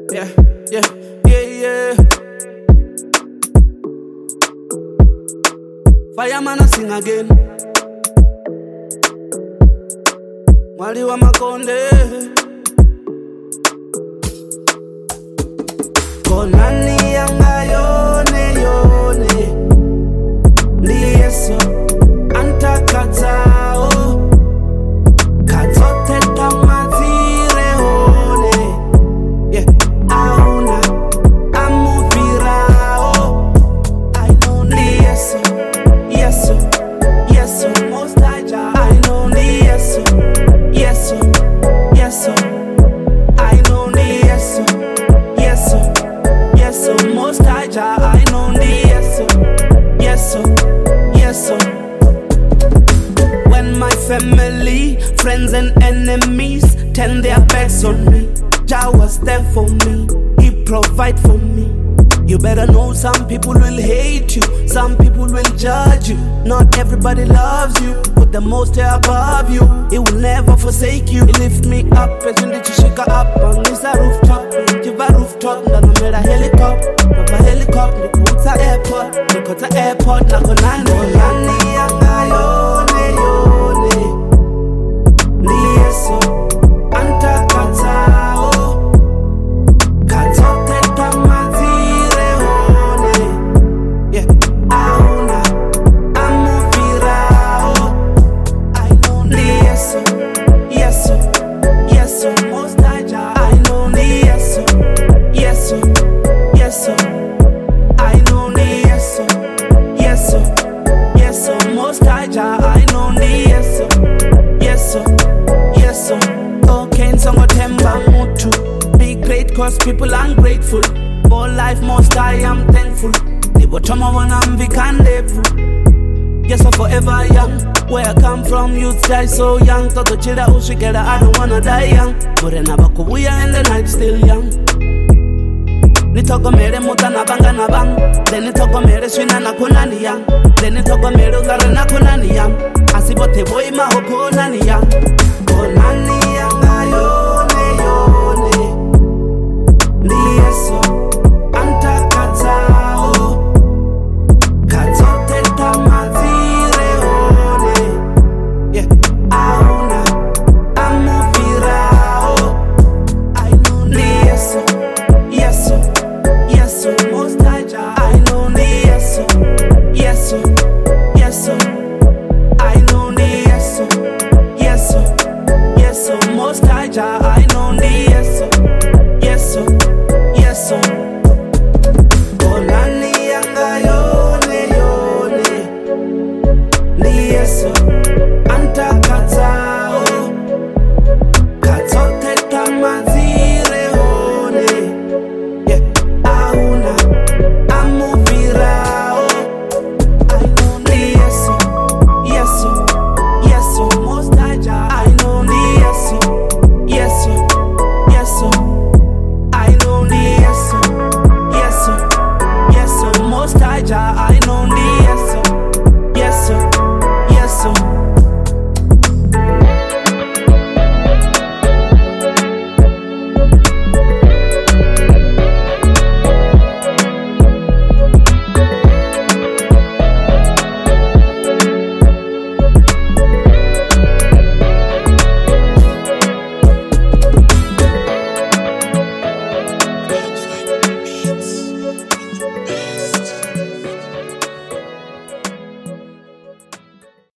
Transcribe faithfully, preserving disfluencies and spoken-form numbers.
Yeah, yeah, yeah, yeah. Fireman I sing again. Mwali wa Makonde. Konani yanga yone yone. Ndi Yesu antakatao. Katote tamazire hone. Yeah, auna amupirao. I know ndi Yesu, Yesu, Yesu most high Jah. I know ndi Yesu, Yesu, Yesu. I know ndi Yesu, Yesu, Yesu most high Jah. I know ndi Yesu, Yesu, Yesu. When my family, friends and enemies turn their backs on me, Jah was there for me. He provide for me. You better know some people will hate you, some people will judge you. Not everybody loves you, but the most high above you. He will never forsake you. He lift me up as you need to shake up on this rooftop. Give a rooftop, na mera helicopter, na helicopter, nikuta airport, nikuta airport, na konani konani yanga yone yone. Ni Yesu antakatao. Katote tamazire hone. Yeah, auna amupirao. I know ndi Yesu, Yesu, Yesu most high Jah. I know ndi Yesu, Yesu, Yesu. I know ndi Yesu, Yesu, Yesu most high Jah. I know ndi Yesu, Yesu, Yesu. Okay, nsongo temba mutu. Be great cause people ungrateful. For life most I am thankful. Nibo tomo wana mvikandefu. Yes, I'm forever young. Where I come from, youth die so young. Toto chida ushikera, I don't wanna die young. Murena bakubuya and the night still young. Nitoko mere muta na banga na bang. Then nitoko mere swina na kunani yang. Then nitoko mere uzara na kunani yang. Asibote boy ma hoko nani yang. Konani